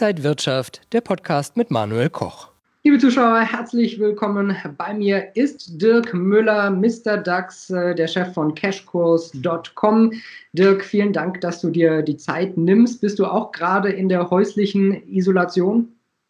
Inside Wirtschaft, der Podcast mit Manuel Koch. Liebe Zuschauer, herzlich willkommen. Bei mir ist Dirk Müller, Mr. DAX, der Chef von Cashkurs.com. Dirk, vielen Dank, dass du dir die Zeit nimmst. Bist du auch gerade in der häuslichen Isolation?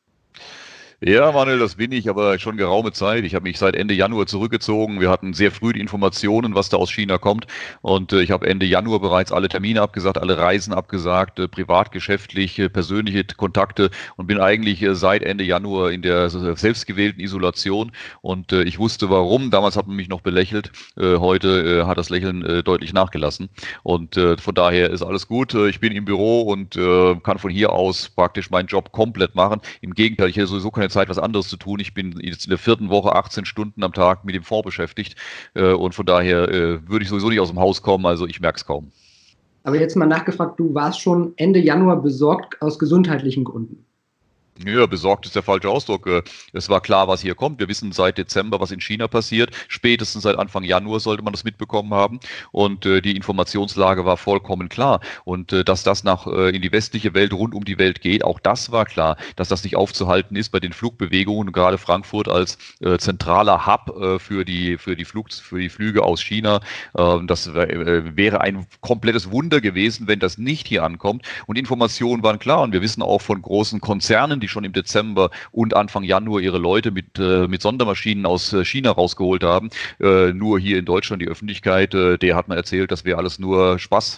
Ja, Manuel, das bin ich, aber schon geraume Zeit. Ich habe mich seit Ende Januar zurückgezogen. Wir hatten sehr früh die Informationen, was da aus China kommt. Und ich habe Ende Januar bereits alle Termine abgesagt, alle Reisen abgesagt, privat, geschäftlich, persönliche Kontakte und bin eigentlich seit Ende Januar in der selbstgewählten Isolation. Und ich wusste warum. Damals hat man mich noch belächelt. Heute hat das Lächeln deutlich nachgelassen. Und von daher ist alles gut. Ich bin im Büro und kann von hier aus praktisch meinen Job komplett machen. Im Gegenteil, ich hätte sowieso keine Zeit, was anderes zu tun. Ich bin jetzt in der 4. Woche 18 Stunden am Tag mit dem Fonds beschäftigt und von daher würde ich sowieso nicht aus dem Haus kommen, also ich merke es kaum. Aber jetzt mal nachgefragt, du warst schon Ende Januar besorgt aus gesundheitlichen Gründen. Ja, besorgt ist der falsche Ausdruck. Es war klar, was hier kommt. Wir wissen seit Dezember, was in China passiert. Spätestens seit Anfang Januar sollte man das mitbekommen haben. Und die Informationslage war vollkommen klar. Und dass das in die westliche Welt, rund um die Welt geht, auch das war klar. Dass das nicht aufzuhalten ist bei den Flugbewegungen. Und gerade Frankfurt als zentraler Hub für die Flüge aus China. Das wäre ein komplettes Wunder gewesen, wenn das nicht hier ankommt. Und Informationen waren klar. Und wir wissen auch von großen Konzernen, die schon im Dezember und Anfang Januar ihre Leute mit Sondermaschinen aus China rausgeholt haben. Nur hier in Deutschland die Öffentlichkeit, der hat mir erzählt, das wäre alles nur Spaß.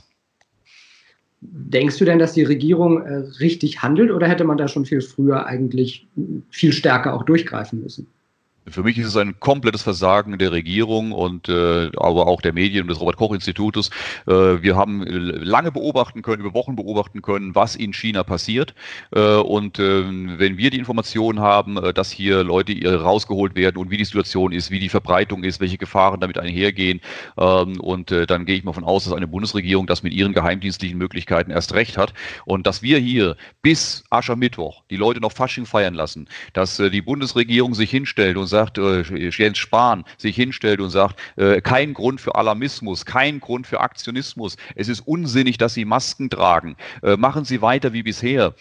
Denkst du denn, dass die Regierung richtig handelt oder hätte man da schon viel früher eigentlich viel stärker auch durchgreifen müssen? Für mich ist es ein komplettes Versagen der Regierung und aber auch der Medien und des Robert-Koch-Institutes. Wir haben lange beobachten können, über Wochen beobachten können, was in China passiert. Und wenn wir die Informationen haben, dass hier Leute rausgeholt werden und wie die Situation ist, wie die Verbreitung ist, welche Gefahren damit einhergehen, und dann gehe ich mal von aus, dass eine Bundesregierung das mit ihren geheimdienstlichen Möglichkeiten erst recht hat. Und dass wir hier bis Aschermittwoch die Leute noch Fasching feiern lassen, dass die Bundesregierung sich hinstellt und sagt, Jens Spahn sich hinstellt und sagt, kein Grund für Alarmismus, kein Grund für Aktionismus, es ist unsinnig, dass Sie Masken tragen, machen Sie weiter wie bisher.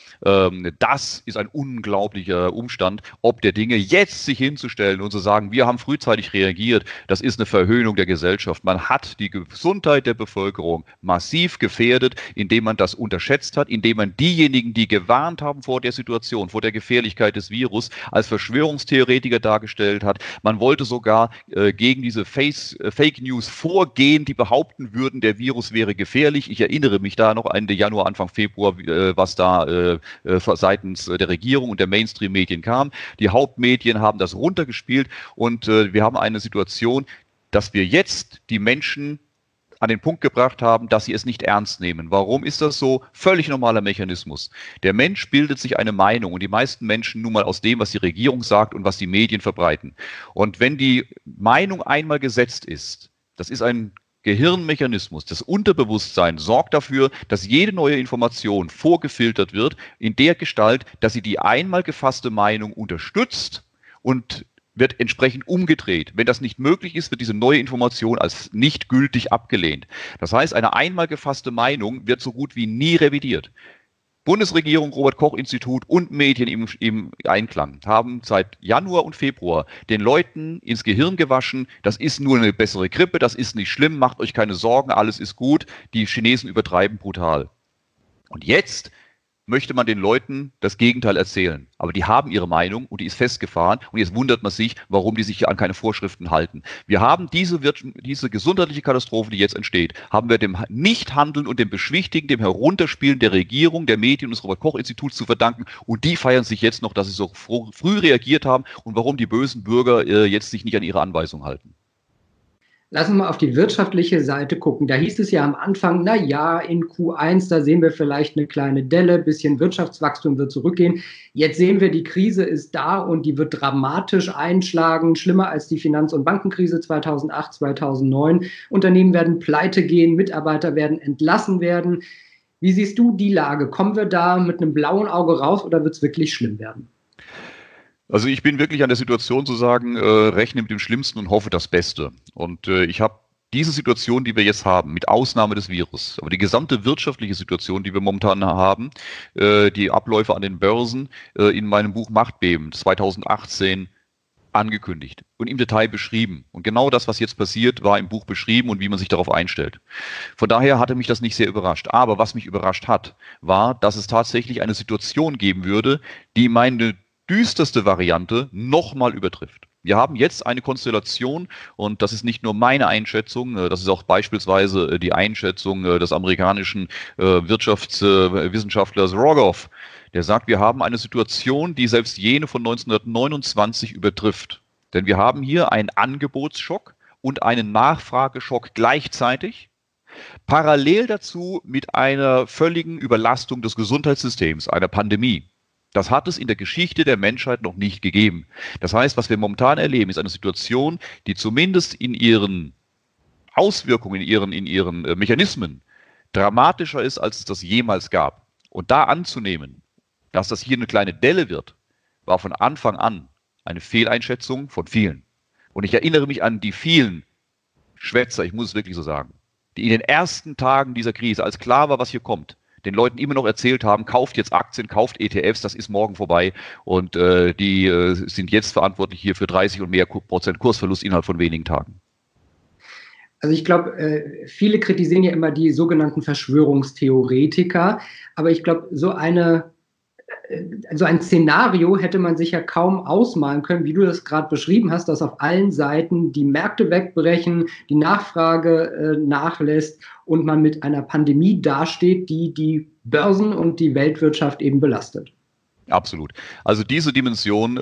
Das ist ein unglaublicher Umstand, ob der Dinge jetzt sich hinzustellen und zu sagen, wir haben frühzeitig reagiert, das ist eine Verhöhnung der Gesellschaft. Man hat die Gesundheit der Bevölkerung massiv gefährdet, indem man das unterschätzt hat, indem man diejenigen, die gewarnt haben vor der Situation, vor der Gefährlichkeit des Virus, als Verschwörungstheoretiker dargestellt hat. Man wollte sogar gegen diese Fake News vorgehen, die behaupten würden, der Virus wäre gefährlich. Ich erinnere mich da noch Ende Januar, Anfang Februar, was da seitens der Regierung und der Mainstream-Medien kam. Die Hauptmedien haben das runtergespielt und wir haben eine Situation, dass wir jetzt die Menschen an den Punkt gebracht haben, dass sie es nicht ernst nehmen. Warum ist das so? Völlig normaler Mechanismus. Der Mensch bildet sich eine Meinung und die meisten Menschen nun mal aus dem, was die Regierung sagt und was die Medien verbreiten. Und wenn die Meinung einmal gesetzt ist, das ist ein Gehirnmechanismus, das Unterbewusstsein sorgt dafür, dass jede neue Information vorgefiltert wird in der Gestalt, dass sie die einmal gefasste Meinung unterstützt und wird entsprechend umgedreht. Wenn das nicht möglich ist, wird diese neue Information als nicht gültig abgelehnt. Das heißt, eine einmal gefasste Meinung wird so gut wie nie revidiert. Bundesregierung, Robert-Koch-Institut und Medien im Einklang haben seit Januar und Februar den Leuten ins Gehirn gewaschen, das ist nur eine bessere Grippe, das ist nicht schlimm, macht euch keine Sorgen, alles ist gut, die Chinesen übertreiben brutal. Und jetzt möchte man den Leuten das Gegenteil erzählen. Aber die haben ihre Meinung und die ist festgefahren und jetzt wundert man sich, warum die sich an keine Vorschriften halten. Wir haben diese gesundheitliche Katastrophe, die jetzt entsteht, haben wir dem Nichthandeln und dem Beschwichtigen, dem Herunterspielen der Regierung, der Medien und des Robert-Koch-Instituts zu verdanken und die feiern sich jetzt noch, dass sie so früh reagiert haben und warum die bösen Bürger jetzt sich nicht an ihre Anweisungen halten. Lass uns mal auf die wirtschaftliche Seite gucken. Da hieß es ja am Anfang, na ja, in Q1, da sehen wir vielleicht eine kleine Delle, bisschen Wirtschaftswachstum wird zurückgehen. Jetzt sehen wir, die Krise ist da und die wird dramatisch einschlagen, schlimmer als die Finanz- und Bankenkrise 2008, 2009. Unternehmen werden pleite gehen, Mitarbeiter werden entlassen werden. Wie siehst du die Lage? Kommen wir da mit einem blauen Auge raus oder wird es wirklich schlimm werden? Also ich bin wirklich an der Situation zu sagen, rechne mit dem Schlimmsten und hoffe das Beste. Und ich habe diese Situation, die wir jetzt haben, mit Ausnahme des Virus, aber die gesamte wirtschaftliche Situation, die wir momentan haben, die Abläufe an den Börsen, in meinem Buch Machtbeben 2018 angekündigt und im Detail beschrieben. Und genau das, was jetzt passiert, war im Buch beschrieben und wie man sich darauf einstellt. Von daher hatte mich das nicht sehr überrascht. Aber was mich überrascht hat, war, dass es tatsächlich eine Situation geben würde, die meine düsterste Variante nochmal übertrifft. Wir haben jetzt eine Konstellation und das ist nicht nur meine Einschätzung, das ist auch beispielsweise die Einschätzung des amerikanischen Wirtschaftswissenschaftlers Rogoff. Der sagt, wir haben eine Situation, die selbst jene von 1929 übertrifft. Denn wir haben hier einen Angebotsschock und einen Nachfrageschock gleichzeitig. Parallel dazu mit einer völligen Überlastung des Gesundheitssystems, einer Pandemie. Das hat es in der Geschichte der Menschheit noch nicht gegeben. Das heißt, was wir momentan erleben, ist eine Situation, die zumindest in ihren Auswirkungen, in ihren Mechanismen dramatischer ist, als es das jemals gab. Und da anzunehmen, dass das hier eine kleine Delle wird, war von Anfang an eine Fehleinschätzung von vielen. Und ich erinnere mich an die vielen Schwätzer, ich muss es wirklich so sagen, die in den ersten Tagen dieser Krise, als klar war, was hier kommt, den Leuten immer noch erzählt haben, kauft jetzt Aktien, kauft ETFs, das ist morgen vorbei und die sind jetzt verantwortlich hier für 30 und mehr Prozent Kursverlust innerhalb von wenigen Tagen. Also ich glaube, viele kritisieren ja immer die sogenannten Verschwörungstheoretiker, aber ich glaube, so ein Szenario hätte man sich ja kaum ausmalen können, wie du das gerade beschrieben hast, dass auf allen Seiten die Märkte wegbrechen, die Nachfrage nachlässt und man mit einer Pandemie dasteht, die die Börsen und die Weltwirtschaft eben belastet. Absolut. Also diese Dimension,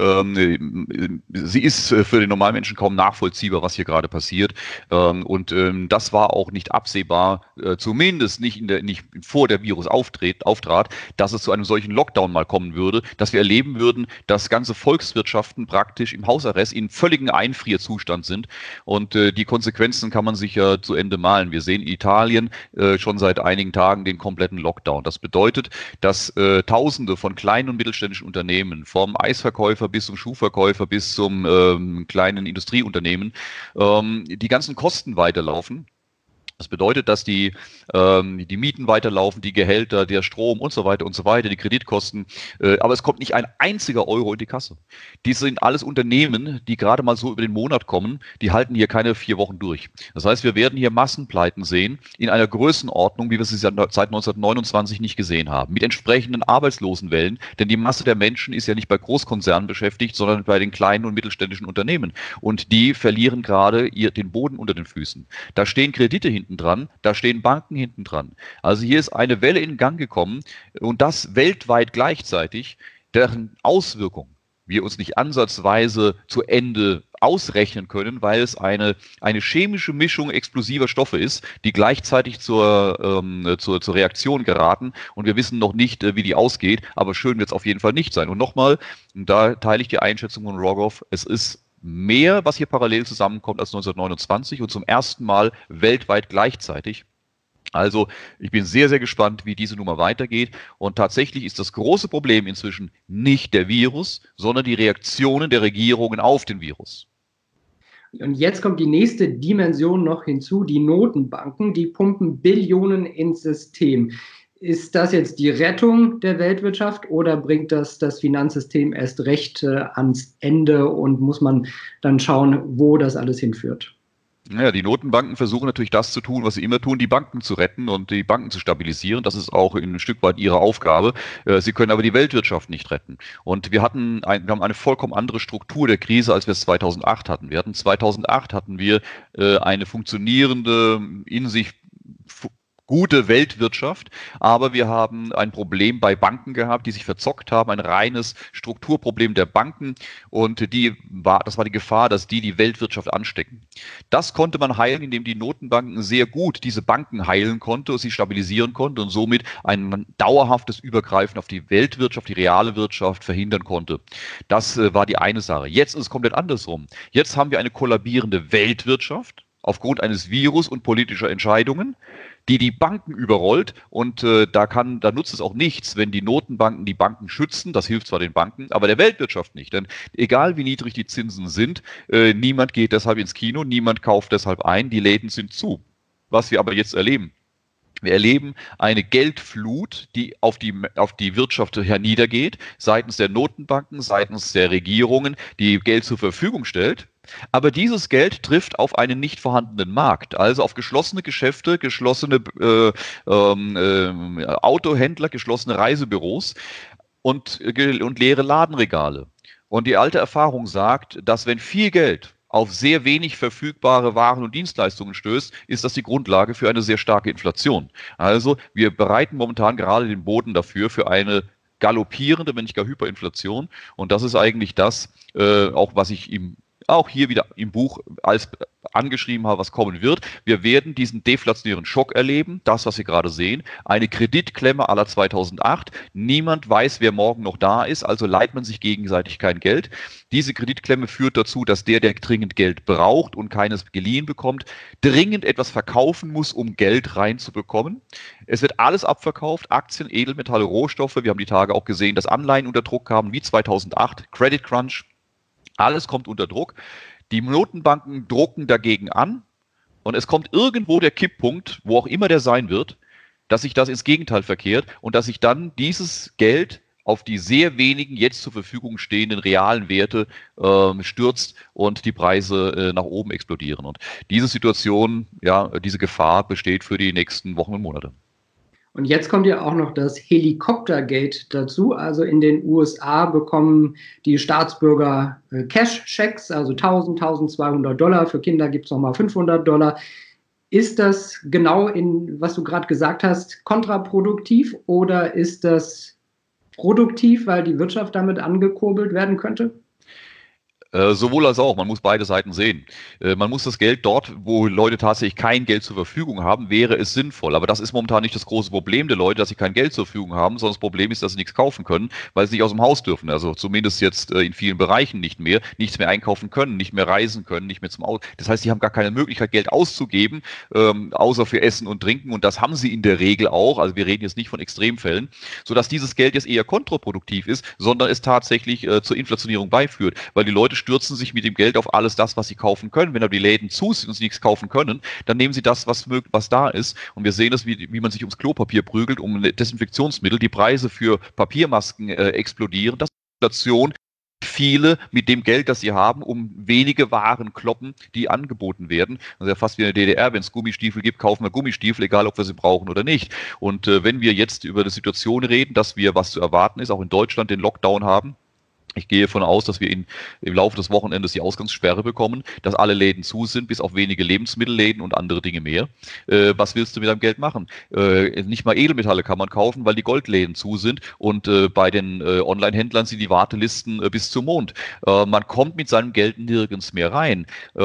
sie ist für den Normalmenschen kaum nachvollziehbar, was hier gerade passiert. Und das war auch nicht absehbar, zumindest nicht vor der Virus auftrat, dass es zu einem solchen Lockdown mal kommen würde, dass wir erleben würden, dass ganze Volkswirtschaften praktisch im Hausarrest in völligen Einfrierzustand sind. Und die Konsequenzen kann man sich ja zu Ende malen. Wir sehen in Italien schon seit einigen Tagen den kompletten Lockdown. Das bedeutet, dass Tausende von kleinen und mittelständischen Unternehmen, vom Eisverkäufer bis zum Schuhverkäufer bis zum kleinen Industrieunternehmen, die ganzen Kosten weiterlaufen. Das bedeutet, dass die Mieten weiterlaufen, die Gehälter, der Strom und so weiter, die Kreditkosten. Aber es kommt nicht ein einziger Euro in die Kasse. Dies sind alles Unternehmen, die gerade mal so über den Monat kommen. Die halten hier keine 4 Wochen durch. Das heißt, wir werden hier Massenpleiten sehen in einer Größenordnung, wie wir sie seit 1929 nicht gesehen haben. Mit entsprechenden Arbeitslosenwellen. Denn die Masse der Menschen ist ja nicht bei Großkonzernen beschäftigt, sondern bei den kleinen und mittelständischen Unternehmen. Und die verlieren gerade den Boden unter den Füßen. Da stehen Kredite hinten dran, da stehen Banken hinten dran. Also hier ist eine Welle in Gang gekommen und das weltweit gleichzeitig, deren Auswirkungen wir uns nicht ansatzweise zu Ende ausrechnen können, weil es eine chemische Mischung explosiver Stoffe ist, die gleichzeitig zur Reaktion geraten und wir wissen noch nicht, wie die ausgeht, aber schön wird es auf jeden Fall nicht sein. Und nochmal, da teile ich die Einschätzung von Rogoff, es ist mehr, was hier parallel zusammenkommt als 1929 und zum ersten Mal weltweit gleichzeitig. Also ich bin sehr, sehr gespannt, wie diese Nummer weitergeht. Und tatsächlich ist das große Problem inzwischen nicht der Virus, sondern die Reaktionen der Regierungen auf den Virus. Und jetzt kommt die nächste Dimension noch hinzu, die Notenbanken, die pumpen Billionen ins System. Ist das jetzt die Rettung der Weltwirtschaft oder bringt das Finanzsystem erst recht ans Ende und muss man dann schauen, wo das alles hinführt? Naja, die Notenbanken versuchen natürlich das zu tun, was sie immer tun, die Banken zu retten und die Banken zu stabilisieren. Das ist auch ein Stück weit ihre Aufgabe. Sie können aber die Weltwirtschaft nicht retten. Und wir haben eine vollkommen andere Struktur der Krise, als wir es 2008 hatten. 2008 hatten wir eine funktionierende, in sich gute Weltwirtschaft, aber wir haben ein Problem bei Banken gehabt, die sich verzockt haben, ein reines Strukturproblem der Banken und das war die Gefahr, dass die Weltwirtschaft anstecken. Das konnte man heilen, indem die Notenbanken sehr gut diese Banken heilen konnte und sie stabilisieren konnte und somit ein dauerhaftes Übergreifen auf die Weltwirtschaft, die reale Wirtschaft verhindern konnte. Das war die eine Sache. Jetzt ist es komplett andersrum. Jetzt haben wir eine kollabierende Weltwirtschaft aufgrund eines Virus und politischer Entscheidungen, die Banken überrollt und da nutzt es auch nichts, wenn die Notenbanken die Banken schützen, das hilft zwar den Banken, aber der Weltwirtschaft nicht, denn egal wie niedrig die Zinsen sind, niemand geht deshalb ins Kino, niemand kauft deshalb ein, die Läden sind zu. Was wir aber jetzt erleben, wir erleben eine Geldflut, die auf die Wirtschaft herniedergeht, seitens der Notenbanken, seitens der Regierungen, die Geld zur Verfügung stellt. Aber dieses Geld trifft auf einen nicht vorhandenen Markt, also auf geschlossene Geschäfte, geschlossene Autohändler, geschlossene Reisebüros und leere Ladenregale. Und die alte Erfahrung sagt, dass wenn viel Geld auf sehr wenig verfügbare Waren und Dienstleistungen stößt, ist das die Grundlage für eine sehr starke Inflation. Also wir bereiten momentan gerade den Boden dafür, für eine galoppierende, wenn nicht gar Hyperinflation. Und das ist eigentlich das, auch was ich auch hier wieder im Buch als angeschrieben habe, was kommen wird. Wir werden diesen deflationären Schock erleben, das, was wir gerade sehen, eine Kreditklemme à la 2008. Niemand weiß, wer morgen noch da ist, also leiht man sich gegenseitig kein Geld. Diese Kreditklemme führt dazu, dass der dringend Geld braucht und keines geliehen bekommt, dringend etwas verkaufen muss, um Geld reinzubekommen. Es wird alles abverkauft, Aktien, Edelmetalle, Rohstoffe. Wir haben die Tage auch gesehen, dass Anleihen unter Druck kamen, wie 2008, Credit Crunch. Alles kommt unter Druck. Die Notenbanken drucken dagegen an und es kommt irgendwo der Kipppunkt, wo auch immer der sein wird, dass sich das ins Gegenteil verkehrt und dass sich dann dieses Geld auf die sehr wenigen jetzt zur Verfügung stehenden realen Werte stürzt und die Preise nach oben explodieren. Und diese Situation, ja, diese Gefahr besteht für die nächsten Wochen und Monate. Und jetzt kommt ja auch noch das Helikoptergate dazu. Also in den USA bekommen die Staatsbürger Cash-Schecks, also 1.000, 1.200 Dollar. Für Kinder gibt es nochmal 500 Dollar. Ist das genau was du gerade gesagt hast, kontraproduktiv oder ist das produktiv, weil die Wirtschaft damit angekurbelt werden könnte? Sowohl als auch, man muss beide Seiten sehen. Man muss das Geld dort, wo Leute tatsächlich kein Geld zur Verfügung haben, wäre es sinnvoll. Aber das ist momentan nicht das große Problem der Leute, dass sie kein Geld zur Verfügung haben, sondern das Problem ist, dass sie nichts kaufen können, weil sie nicht aus dem Haus dürfen. Also zumindest jetzt in vielen Bereichen nicht mehr, nichts mehr einkaufen können, nicht mehr reisen können, nicht mehr zum Auto. Das heißt, sie haben gar keine Möglichkeit, Geld auszugeben, außer für Essen und Trinken. Und das haben sie in der Regel auch. Also wir reden jetzt nicht von Extremfällen, sodass dieses Geld jetzt eher kontraproduktiv ist, sondern es tatsächlich zur Inflationierung beiführt, weil die Leute stürzen sich mit dem Geld auf alles das, was sie kaufen können. Wenn aber die Läden zu sind und sie nichts kaufen können, dann nehmen sie das, was da ist. Und wir sehen das, wie man sich ums Klopapier prügelt, um Desinfektionsmittel. Die Preise für Papiermasken explodieren. Das ist Inflation. Viele mit dem Geld, das sie haben, um wenige Waren kloppen, die angeboten werden. Also ja fast wie in der DDR, wenn es Gummistiefel gibt, kaufen wir Gummistiefel, egal ob wir sie brauchen oder nicht. Und wenn wir jetzt über die Situation reden, dass wir, was zu erwarten ist, auch in Deutschland den Lockdown haben, ich gehe davon aus, dass wir im Laufe des Wochenendes die Ausgangssperre bekommen, dass alle Läden zu sind, bis auf wenige Lebensmittelläden und andere Dinge mehr. Was willst du mit deinem Geld machen? Nicht mal Edelmetalle kann man kaufen, weil die Goldläden zu sind und bei den Online-Händlern sind die Wartelisten bis zum Mond. Man kommt mit seinem Geld nirgends mehr rein.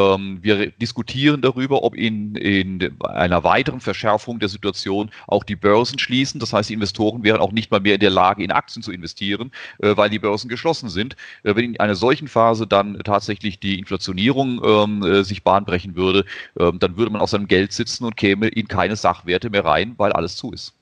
Wir diskutieren darüber, ob in einer weiteren Verschärfung der Situation auch die Börsen schließen. Das heißt, die Investoren wären auch nicht mal mehr in der Lage, in Aktien zu investieren, weil die Börsen geschlossen sind. Wenn in einer solchen Phase dann tatsächlich die Inflationierung sich Bahn brechen würde, dann würde man auf seinem Geld sitzen und käme in keine Sachwerte mehr rein, weil alles zu ist.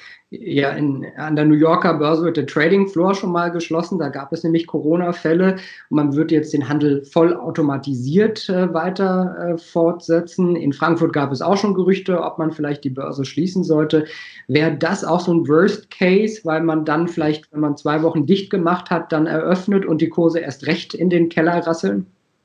Ja, an der New Yorker Börse wird der Trading Floor schon mal geschlossen. Da gab es nämlich Corona-Fälle und man wird jetzt den Handel voll automatisiert weiter fortsetzen. In Frankfurt gab es auch schon Gerüchte, ob man vielleicht die Börse schließen sollte. Wäre das auch so ein Worst Case, weil man dann vielleicht, wenn man 2 Wochen dicht gemacht hat, dann eröffnet und die Kurse erst recht in den Keller rasseln?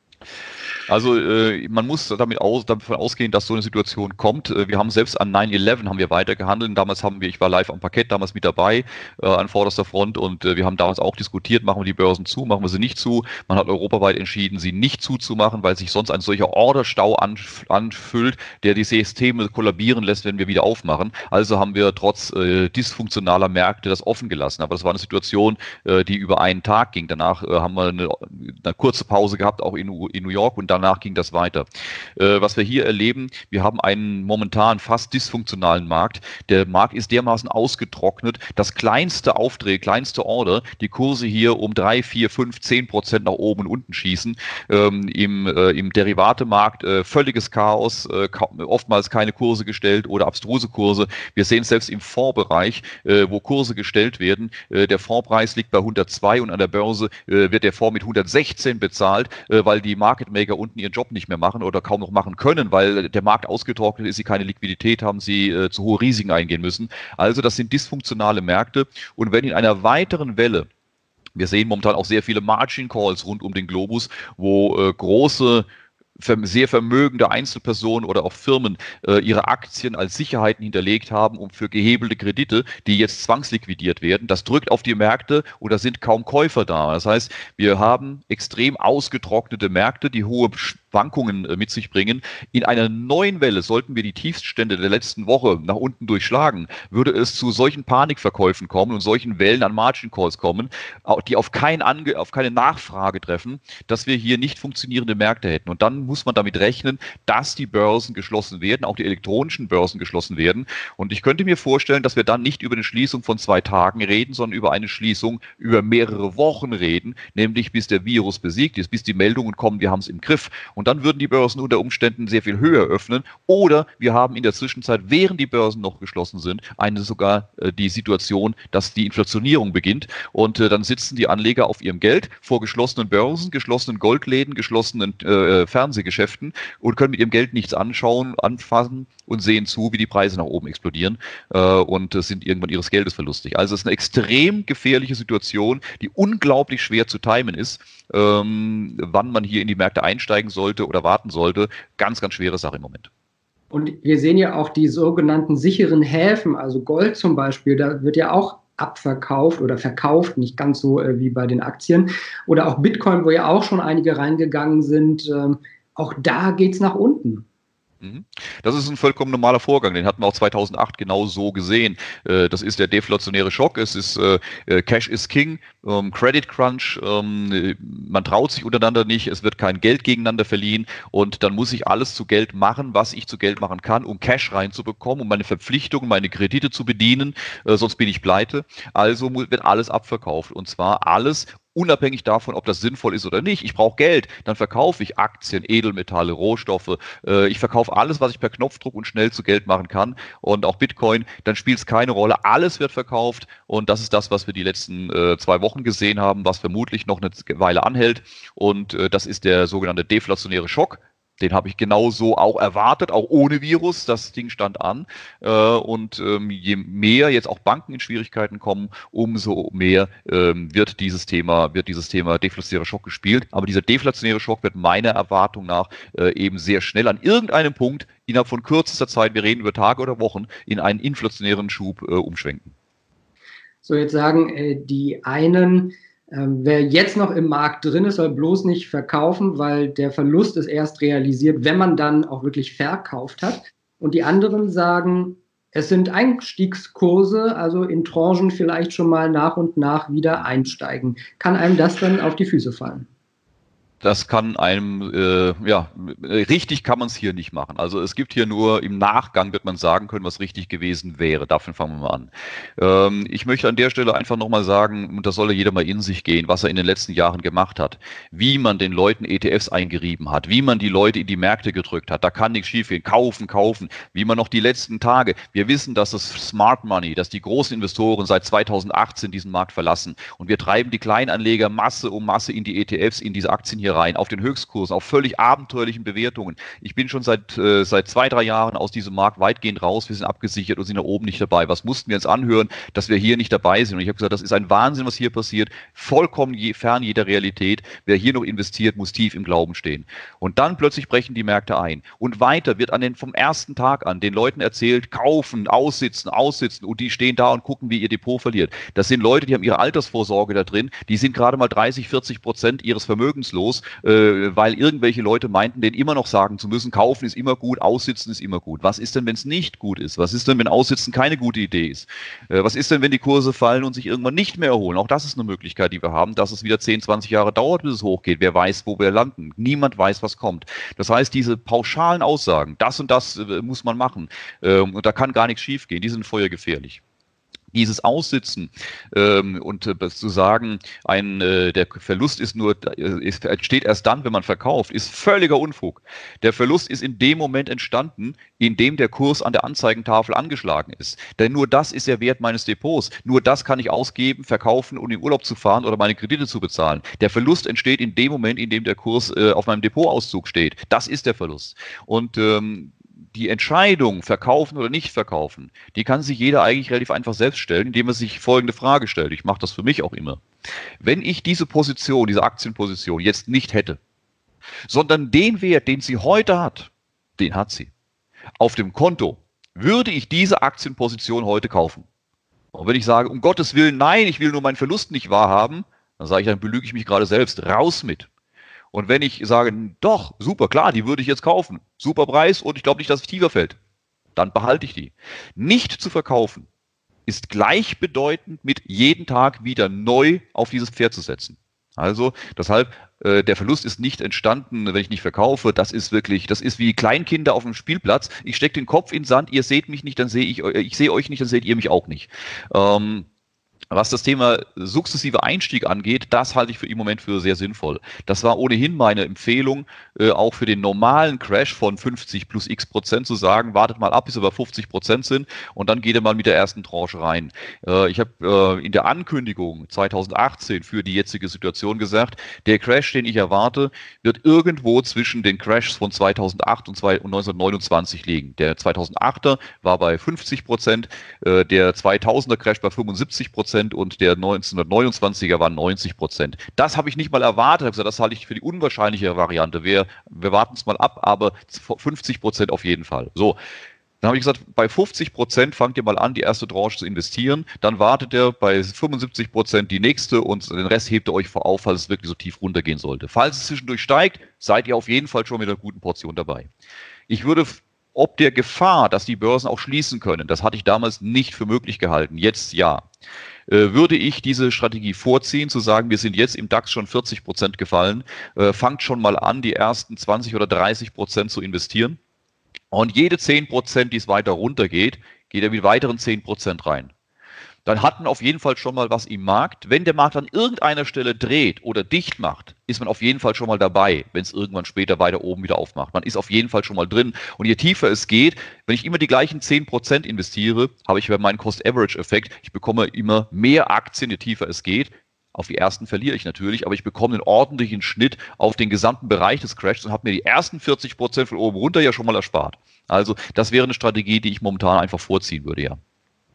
Also man muss davon ausgehen, dass so eine Situation kommt. Wir haben selbst an 9/11 haben wir weiter gehandelt. Ich war live am Parkett damals mit dabei an vorderster Front und wir haben damals auch diskutiert, machen wir die Börsen zu, machen wir sie nicht zu. Man hat europaweit entschieden, sie nicht zuzumachen, weil sich sonst ein solcher Orderstau anfüllt, der die Systeme kollabieren lässt, wenn wir wieder aufmachen. Also haben wir trotz dysfunktionaler Märkte das offen gelassen. Aber das war eine Situation, die über einen Tag ging. Danach haben wir eine kurze Pause gehabt, auch in New York, und danach ging das weiter. Was wir hier erleben, wir haben einen momentan fast dysfunktionalen Markt. Der Markt ist dermaßen ausgetrocknet, dass kleinste Aufträge, kleinste Order, die Kurse hier um 3, 4, 5, 10% nach oben und unten schießen. Im Derivatemarkt völliges Chaos, oftmals keine Kurse gestellt oder abstruse Kurse. Wir sehen es selbst im Fondsbereich, wo Kurse gestellt werden. Der Fondspreis liegt bei 102 und an der Börse wird der Fonds mit 116 bezahlt, weil die Market Maker unten ihren Job nicht mehr machen oder kaum noch machen können, weil der Markt ausgetrocknet ist, sie keine Liquidität haben, sie zu hohe Risiken eingehen müssen. Also das sind dysfunktionale Märkte und wenn in einer weiteren Welle, wir sehen momentan auch sehr viele Margin Calls rund um den Globus, wo große sehr vermögende Einzelpersonen oder auch Firmen ihre Aktien als Sicherheiten hinterlegt haben, um für gehebelte Kredite, die jetzt zwangsliquidiert werden. Das drückt auf die Märkte und da sind kaum Käufer da. Das heißt, wir haben extrem ausgetrocknete Märkte, die hohe Schwankungen mit sich bringen. In einer neuen Welle, sollten wir die Tiefststände der letzten Woche nach unten durchschlagen, würde es zu solchen Panikverkäufen kommen und solchen Wellen an Margin Calls kommen, die auf keine Nachfrage treffen, dass wir hier nicht funktionierende Märkte hätten. Und dann muss man damit rechnen, dass die Börsen geschlossen werden, auch die elektronischen Börsen geschlossen werden. Und ich könnte mir vorstellen, dass wir dann nicht über eine Schließung von 2 Tagen reden, sondern über eine Schließung über mehrere Wochen reden, nämlich bis der Virus besiegt ist, bis die Meldungen kommen, wir haben es im Griff. Und dann würden die Börsen unter Umständen sehr viel höher öffnen. Oder wir haben in der Zwischenzeit, während die Börsen noch geschlossen sind, sogar die Situation, dass die Inflationierung beginnt. Und dann sitzen die Anleger auf ihrem Geld vor geschlossenen Börsen, geschlossenen Goldläden, geschlossenen Fernsehgeschäften und können mit ihrem Geld nichts anschauen, anfassen und sehen zu, wie die Preise nach oben explodieren und sind irgendwann ihres Geldes verlustig. Also es ist eine extrem gefährliche Situation, die unglaublich schwer zu timen ist, wann man hier in die Märkte einsteigen sollte oder warten sollte. Ganz, ganz schwere Sache im Moment. Und wir sehen ja auch die sogenannten sicheren Häfen, also Gold zum Beispiel, da wird ja auch abverkauft oder verkauft, nicht ganz so wie bei den Aktien. Oder auch Bitcoin, wo ja auch schon einige reingegangen sind. Auch da geht es nach unten. Das ist ein vollkommen normaler Vorgang, den hatten wir auch 2008 genau so gesehen. Das ist der deflationäre Schock, es ist Cash is King, Credit Crunch, man traut sich untereinander nicht, es wird kein Geld gegeneinander verliehen und dann muss ich alles zu Geld machen, was ich zu Geld machen kann, um Cash reinzubekommen, um meine Verpflichtungen, meine Kredite zu bedienen, sonst bin ich pleite. Also wird alles abverkauft und zwar alles unabhängig davon, ob das sinnvoll ist oder nicht. Ich brauche Geld, dann verkaufe ich Aktien, Edelmetalle, Rohstoffe. Ich verkaufe alles, was ich per Knopfdruck und schnell zu Geld machen kann und auch Bitcoin, dann spielt es keine Rolle. Alles wird verkauft und das ist das, was wir die letzten 2 Wochen gesehen haben, was vermutlich noch eine Weile anhält und das ist der sogenannte deflationäre Schock. Den habe ich genauso auch erwartet, auch ohne Virus. Das Ding stand an. Und je mehr jetzt auch Banken in Schwierigkeiten kommen, umso mehr wird dieses Thema deflationärer Schock gespielt. Aber dieser deflationäre Schock wird meiner Erwartung nach eben sehr schnell an irgendeinem Punkt innerhalb von kürzester Zeit, wir reden über Tage oder Wochen, in einen inflationären Schub umschwenken. So, jetzt sagen die einen, wer jetzt noch im Markt drin ist, soll bloß nicht verkaufen, weil der Verlust ist erst realisiert, wenn man dann auch wirklich verkauft hat. Und die anderen sagen, es sind Einstiegskurse, also in Tranchen vielleicht schon mal nach und nach wieder einsteigen. Kann einem das dann auf die Füße fallen? Das kann einem, richtig kann man es hier nicht machen. Also es gibt hier nur im Nachgang, wird man sagen können, was richtig gewesen wäre. Davon fangen wir mal an. Ich möchte an der Stelle einfach nochmal sagen, und das soll jeder mal in sich gehen, was er in den letzten Jahren gemacht hat. Wie man den Leuten ETFs eingerieben hat, wie man die Leute in die Märkte gedrückt hat. Da kann nichts schiefgehen. Kaufen. Wie man noch die letzten Tage, wir wissen, dass das Smart Money, dass die großen Investoren seit 2018 diesen Markt verlassen. Und wir treiben die Kleinanleger Masse um Masse in die ETFs, in diese Aktien hier rein, auf den Höchstkursen, auf völlig abenteuerlichen Bewertungen. Ich bin schon seit 2-3 Jahren aus diesem Markt weitgehend raus. Wir sind abgesichert und sind da oben nicht dabei. Was mussten wir uns anhören, dass wir hier nicht dabei sind? Und ich habe gesagt, das ist ein Wahnsinn, was hier passiert. Vollkommen fern jeder Realität. Wer hier noch investiert, muss tief im Glauben stehen. Und dann plötzlich brechen die Märkte ein. Und weiter wird vom ersten Tag an den Leuten erzählt, kaufen, aussitzen. Und die stehen da und gucken, wie ihr Depot verliert. Das sind Leute, die haben ihre Altersvorsorge da drin. Die sind gerade mal 30-40% ihres Vermögens los. weil irgendwelche Leute meinten, denen immer noch sagen zu müssen, kaufen ist immer gut, aussitzen ist immer gut. Was ist denn, wenn es nicht gut ist? Was ist denn, wenn aussitzen keine gute Idee ist? Was ist denn, wenn die Kurse fallen und sich irgendwann nicht mehr erholen? Auch das ist eine Möglichkeit, die wir haben, dass es wieder 10, 20 Jahre dauert, bis es hochgeht. Wer weiß, wo wir landen? Niemand weiß, was kommt. Das heißt, diese pauschalen Aussagen, das und das muss man machen, und da kann gar nichts schiefgehen, die sind feuergefährlich. Dieses Aussitzen zu sagen, der Verlust entsteht erst dann, wenn man verkauft, ist völliger Unfug. Der Verlust ist in dem Moment entstanden, in dem der Kurs an der Anzeigentafel angeschlagen ist. Denn nur das ist der Wert meines Depots. Nur das kann ich ausgeben, verkaufen, um in Urlaub zu fahren oder meine Kredite zu bezahlen. Der Verlust entsteht in dem Moment, in dem der Kurs auf meinem Depotauszug steht. Das ist der Verlust. Und die Entscheidung, verkaufen oder nicht verkaufen, die kann sich jeder eigentlich relativ einfach selbst stellen, indem er sich folgende Frage stellt. Ich mache das für mich auch immer. Wenn ich diese Position, diese Aktienposition jetzt nicht hätte, sondern den Wert, den sie heute hat, den hat sie. Auf dem Konto würde ich diese Aktienposition heute kaufen. Und wenn ich sage, um Gottes Willen, nein, ich will nur meinen Verlust nicht wahrhaben, dann sage ich, dann belüge ich mich gerade selbst. Raus mit. Und wenn ich sage, doch, super, klar, die würde ich jetzt kaufen, super Preis und ich glaube nicht, dass es tiefer fällt, dann behalte ich die. Nicht zu verkaufen ist gleichbedeutend mit jeden Tag wieder neu auf dieses Pferd zu setzen. Also deshalb, der Verlust ist nicht entstanden, wenn ich nicht verkaufe. Das ist wie Kleinkinder auf dem Spielplatz. Ich stecke den Kopf in den Sand, ihr seht mich nicht, dann sehe ich sehe euch nicht, dann seht ihr mich auch nicht. Was das Thema sukzessive Einstieg angeht, das halte ich im Moment für sehr sinnvoll. Das war ohnehin meine Empfehlung, auch für den normalen Crash von 50 plus x% zu sagen, wartet mal ab, bis wir bei 50% sind und dann geht ihr mal mit der ersten Tranche rein. Ich habe in der Ankündigung 2018 für die jetzige Situation gesagt, der Crash, den ich erwarte, wird irgendwo zwischen den Crashs von 2008 und 1929 liegen. Der 2008er war bei 50%, der 2000er Crash bei 75%, und der 1929er war 90%. Das habe ich nicht mal erwartet. Ich habe gesagt, das halte ich für die unwahrscheinlichere Variante. Wir warten es mal ab, aber 50% auf jeden Fall. So. Dann habe ich gesagt, bei 50% fangt ihr mal an, die erste Tranche zu investieren. Dann wartet ihr bei 75% die nächste und den Rest hebt ihr euch vor auf, falls es wirklich so tief runtergehen sollte. Falls es zwischendurch steigt, seid ihr auf jeden Fall schon mit einer guten Portion dabei. Ich würde ob der Gefahr, dass die Börsen auch schließen können, das hatte ich damals nicht für möglich gehalten, jetzt ja, würde ich diese Strategie vorziehen, zu sagen, wir sind jetzt im DAX schon 40% gefallen, fangt schon mal an, die ersten 20 oder 30% zu investieren und jede 10%, die es weiter runtergeht, geht er mit weiteren 10% rein. Dann hat man auf jeden Fall schon mal was im Markt. Wenn der Markt an irgendeiner Stelle dreht oder dicht macht, ist man auf jeden Fall schon mal dabei, wenn es irgendwann später weiter oben wieder aufmacht. Man ist auf jeden Fall schon mal drin. Und je tiefer es geht, wenn ich immer die gleichen 10% investiere, habe ich meinen Cost-Average-Effekt. Ich bekomme immer mehr Aktien, je tiefer es geht. Auf die ersten verliere ich natürlich, aber ich bekomme einen ordentlichen Schnitt auf den gesamten Bereich des Crashs und habe mir die ersten 40% von oben runter ja schon mal erspart. Also das wäre eine Strategie, die ich momentan einfach vorziehen würde, ja.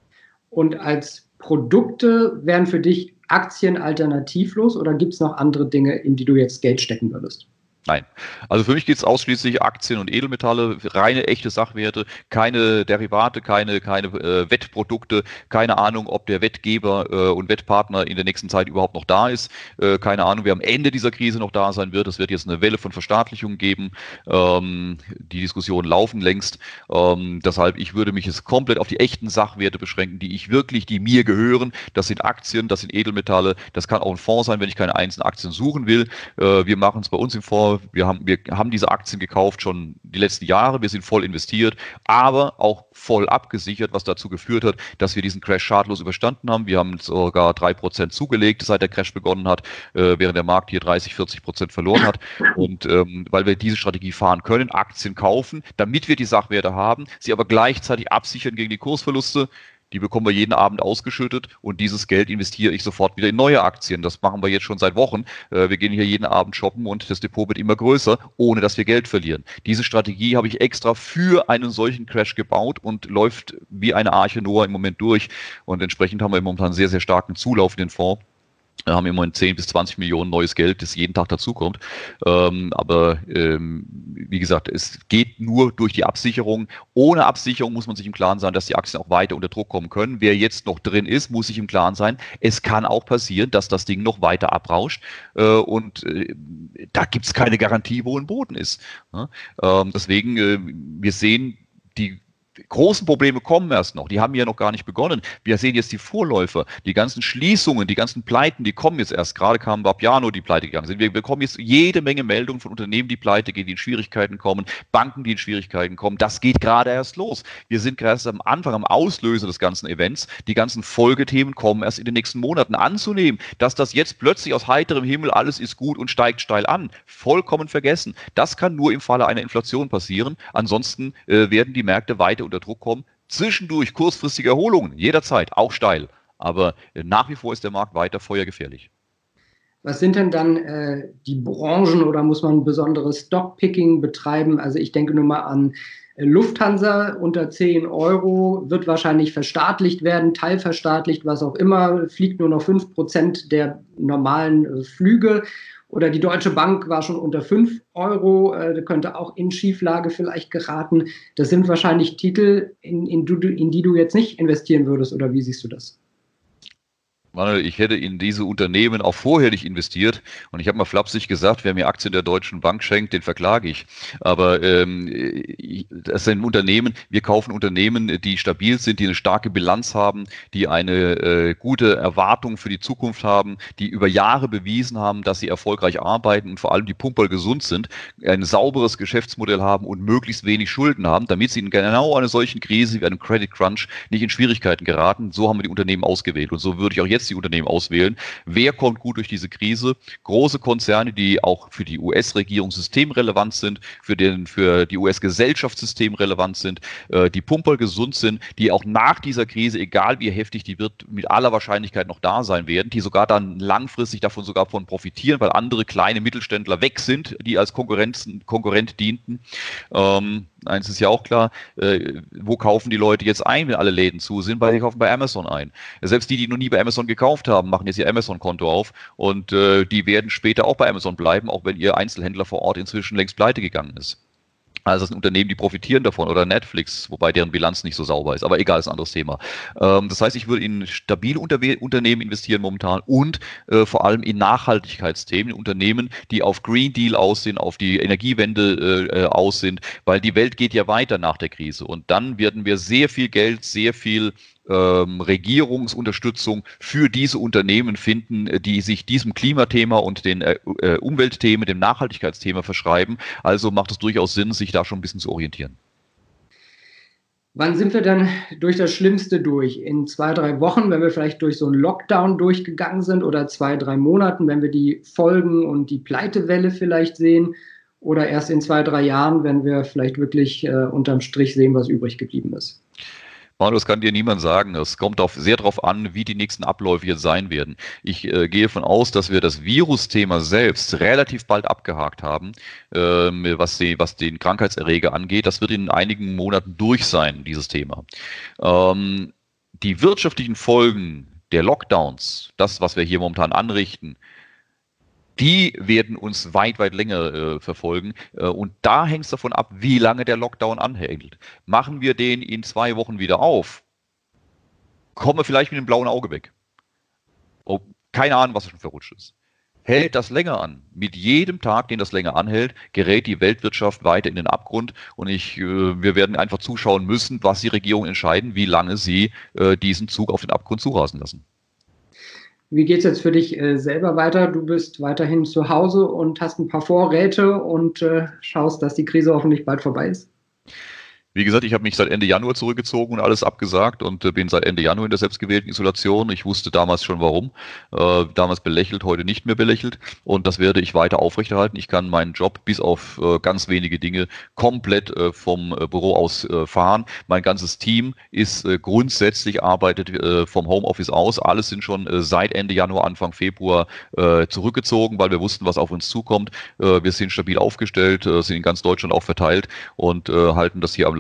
Und als Produkte wären für dich Aktien alternativlos oder gibt es noch andere Dinge, in die du jetzt Geld stecken würdest? Nein. Also für mich geht es ausschließlich Aktien und Edelmetalle, reine echte Sachwerte, keine Derivate, keine Wettprodukte, keine Ahnung, ob der Wettgeber und Wettpartner in der nächsten Zeit überhaupt noch da ist, keine Ahnung, wer am Ende dieser Krise noch da sein wird. Es wird jetzt eine Welle von Verstaatlichungen geben, die Diskussionen laufen längst. Deshalb, ich würde mich jetzt komplett auf die echten Sachwerte beschränken, die mir gehören. Das sind Aktien, das sind Edelmetalle, das kann auch ein Fonds sein, wenn ich keine einzelnen Aktien suchen will. Wir machen es bei uns im Fonds. Wir haben diese Aktien gekauft schon die letzten Jahre, wir sind voll investiert, aber auch voll abgesichert, was dazu geführt hat, dass wir diesen Crash schadlos überstanden haben. Wir haben sogar 3% zugelegt, seit der Crash begonnen hat, während der Markt hier 30-40% verloren hat. Und weil wir diese Strategie fahren können, Aktien kaufen, damit wir die Sachwerte haben, sie aber gleichzeitig absichern gegen die Kursverluste. Die bekommen wir jeden Abend ausgeschüttet und dieses Geld investiere ich sofort wieder in neue Aktien. Das machen wir jetzt schon seit Wochen. Wir gehen hier jeden Abend shoppen und das Depot wird immer größer, ohne dass wir Geld verlieren. Diese Strategie habe ich extra für einen solchen Crash gebaut und läuft wie eine Arche Noah im Moment durch. Und entsprechend haben wir momentan einen sehr, sehr starken Zulauf in den Fonds. Wir haben im Moment 10 bis 20 Millionen neues Geld, das jeden Tag dazukommt. Wie gesagt, es geht nur durch die Absicherung. Ohne Absicherung muss man sich im Klaren sein, dass die Aktien auch weiter unter Druck kommen können. Wer jetzt noch drin ist, muss sich im Klaren sein, es kann auch passieren, dass das Ding noch weiter abrauscht. Da gibt es keine Garantie, wo ein Boden ist. Deswegen, wir sehen, die großen Probleme kommen erst noch. Die haben ja noch gar nicht begonnen. Wir sehen jetzt die Vorläufer, die ganzen Schließungen, die ganzen Pleiten, die kommen jetzt erst. Gerade kam Vapiano, die pleite gegangen sind. Wir bekommen jetzt jede Menge Meldungen von Unternehmen, die pleite gehen, die in Schwierigkeiten kommen, Banken, die in Schwierigkeiten kommen. Das geht gerade erst los. Wir sind gerade erst am Anfang, am Auslöser des ganzen Events. Die ganzen Folgethemen kommen erst in den nächsten Monaten. Anzunehmen, dass das jetzt plötzlich aus heiterem Himmel alles ist gut und steigt steil an. Vollkommen vergessen. Das kann nur im Falle einer Inflation passieren. Ansonsten werden die Märkte weiter unter Druck kommen. Zwischendurch kurzfristige Erholungen, jederzeit, auch steil. Aber nach wie vor ist der Markt weiter feuergefährlich. Was sind denn dann die Branchen oder muss man ein besonderes Stockpicking betreiben? Also ich denke nur mal an Lufthansa unter 10 Euro, wird wahrscheinlich verstaatlicht werden, teilverstaatlicht, was auch immer, fliegt nur noch 5% der normalen Flüge. Oder die Deutsche Bank war schon unter 5 Euro, könnte auch in Schieflage vielleicht geraten. Das sind wahrscheinlich Titel, in die du jetzt nicht investieren würdest, oder wie siehst du das? Manuel, ich hätte in diese Unternehmen auch vorher nicht investiert und ich habe mal flapsig gesagt, wer mir Aktien der Deutschen Bank schenkt, den verklage ich. Aber das sind Unternehmen, wir kaufen Unternehmen, die stabil sind, die eine starke Bilanz haben, die eine gute Erwartung für die Zukunft haben, die über Jahre bewiesen haben, dass sie erfolgreich arbeiten und vor allem die Pumperl gesund sind, ein sauberes Geschäftsmodell haben und möglichst wenig Schulden haben, damit sie in genau einer solchen Krise wie einem Credit Crunch nicht in Schwierigkeiten geraten. So haben wir die Unternehmen ausgewählt und so würde ich auch jetzt die Unternehmen auswählen. Wer kommt gut durch diese Krise? Große Konzerne, die auch für die US-Regierung systemrelevant sind, für die US-Gesellschaft systemrelevant sind, die Pumperl gesund sind, die auch nach dieser Krise, egal wie heftig die wird, mit aller Wahrscheinlichkeit noch da sein werden, die sogar dann langfristig davon profitieren, weil andere kleine Mittelständler weg sind, die als Konkurrent dienten. Eins ist ja auch klar, wo kaufen die Leute jetzt ein, wenn alle Läden zu sind? Weil die kaufen bei Amazon ein. Selbst die noch nie bei Amazon gekauft haben, machen jetzt ihr Amazon-Konto auf und die werden später auch bei Amazon bleiben, auch wenn ihr Einzelhändler vor Ort inzwischen längst pleite gegangen ist. Also das sind Unternehmen, die profitieren davon, oder Netflix, wobei deren Bilanz nicht so sauber ist, aber egal, ist ein anderes Thema. Das heißt, ich würde in stabile Unternehmen investieren momentan und vor allem in Nachhaltigkeitsthemen, in Unternehmen, die auf Green Deal aussehen, auf die Energiewende aus sind, weil die Welt geht ja weiter nach der Krise und dann werden wir sehr viel Geld, sehr viel Regierungsunterstützung für diese Unternehmen finden, die sich diesem Klimathema und den Umweltthemen, dem Nachhaltigkeitsthema verschreiben. Also macht es durchaus Sinn, sich da schon ein bisschen zu orientieren. Wann sind wir dann durch das Schlimmste durch? In 2-3 Wochen, wenn wir vielleicht durch so einen Lockdown durchgegangen sind oder 2-3 Monaten, wenn wir die Folgen und die Pleitewelle vielleicht sehen oder erst in 2-3 Jahren, wenn wir vielleicht wirklich unterm Strich sehen, was übrig geblieben ist? Das kann dir niemand sagen. Es kommt sehr darauf an, wie die nächsten Abläufe jetzt sein werden. Ich gehe davon aus, dass wir das Virusthema selbst relativ bald abgehakt haben, was den Krankheitserreger angeht. Das wird in einigen Monaten durch sein, dieses Thema. Die wirtschaftlichen Folgen der Lockdowns, das, was wir hier momentan anrichten, die werden uns weit, weit länger verfolgen. Und da hängt es davon ab, wie lange der Lockdown anhält. Machen wir den in 2 Wochen wieder auf, kommen wir vielleicht mit dem blauen Auge weg. Oh, keine Ahnung, was schon verrutscht ist. Hält das länger an? Mit jedem Tag, den das länger anhält, gerät die Weltwirtschaft weiter in den Abgrund. Und wir werden einfach zuschauen müssen, was die Regierungen entscheiden, wie lange sie diesen Zug auf den Abgrund zurasen lassen. Wie geht es jetzt für dich selber weiter? Du bist weiterhin zu Hause und hast ein paar Vorräte und schaust, dass die Krise hoffentlich bald vorbei ist? Wie gesagt, ich habe mich seit Ende Januar zurückgezogen und alles abgesagt und bin seit Ende Januar in der selbstgewählten Isolation. Ich wusste damals schon warum. Damals belächelt, heute nicht mehr belächelt. Und das werde ich weiter aufrechterhalten. Ich kann meinen Job bis auf ganz wenige Dinge komplett vom Büro aus fahren. Mein ganzes Team ist grundsätzlich arbeitet vom Homeoffice aus. Alles sind schon seit Ende Januar, Anfang Februar zurückgezogen, weil wir wussten, was auf uns zukommt. Wir sind stabil aufgestellt, sind in ganz Deutschland auch verteilt und halten das hier am Laufen.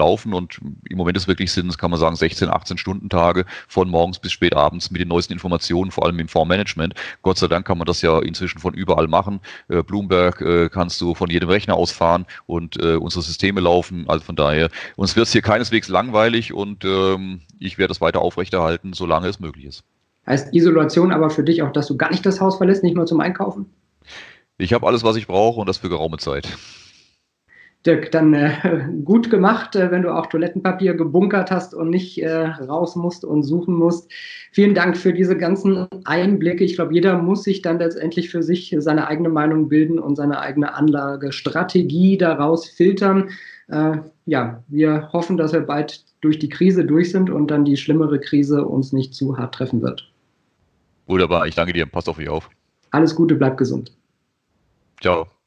laufen und im Moment ist wirklich kann man sagen, 16, 18 Stunden Tage von morgens bis spät abends mit den neuesten Informationen, vor allem im Fondsmanagement. Gott sei Dank kann man das ja inzwischen von überall machen. Bloomberg kannst du von jedem Rechner aus fahren und unsere Systeme laufen. Also von daher, uns wird es hier keineswegs langweilig und ich werde es weiter aufrechterhalten, solange es möglich ist. Heißt Isolation aber für dich auch, dass du gar nicht das Haus verlässt, nicht mal zum Einkaufen? Ich habe alles, was ich brauche und das für geraume Zeit. Dirk, dann gut gemacht, wenn du auch Toilettenpapier gebunkert hast und nicht raus musst und suchen musst. Vielen Dank für diese ganzen Einblicke. Ich glaube, jeder muss sich dann letztendlich für sich seine eigene Meinung bilden und seine eigene Anlagestrategie daraus filtern. Ja, wir hoffen, dass wir bald durch die Krise durch sind und dann die schlimmere Krise uns nicht zu hart treffen wird. Wunderbar, ich danke dir. Passt auf euch auf. Alles Gute, bleib gesund. Ciao.